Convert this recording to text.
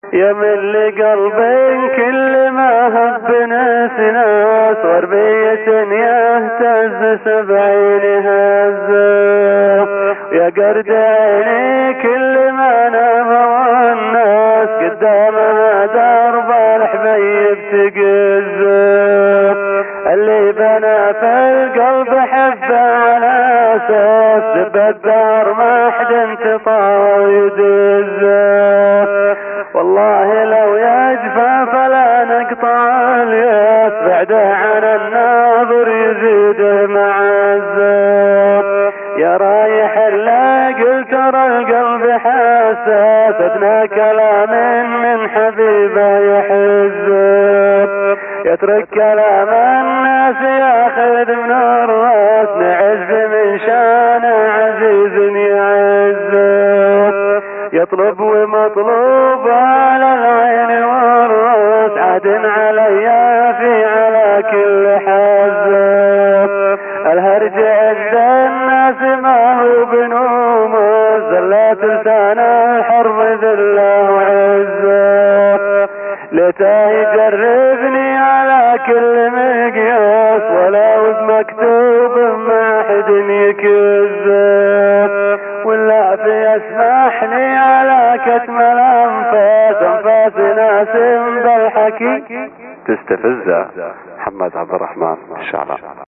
يمل قلب كل ما هب ناس وربية يهتز 70 هزة يا قرد عيني كل ما نام والناس قدامها درب الحبيب تقزه اللي بنى في القلب حبه على اساس دب الدار ما حد انتطى ويدزه والله لو يجفى فلا نقطع الياس بعده عن الناظر يزيده معزه يا رايح الا قلت ترى القلب حساس ادنى كلام من حبيبه يحزه يترك كلام الناس ياخذ من الراس نعز من شان عزيز يعزه يطلب ومطلوب على العين والراس عاد علي في على كل حزه الهرج عند الناس ما هو بنومه زلات لسان الحرب ذله وعزه ليته يجربني على كل مقياس ولو مكتوب ما حد يكذب ولا في يسمح لي على كتم الانفاس انفاس ناس بالحكي تستفزه. محمد عبد الرحمن الشعراء.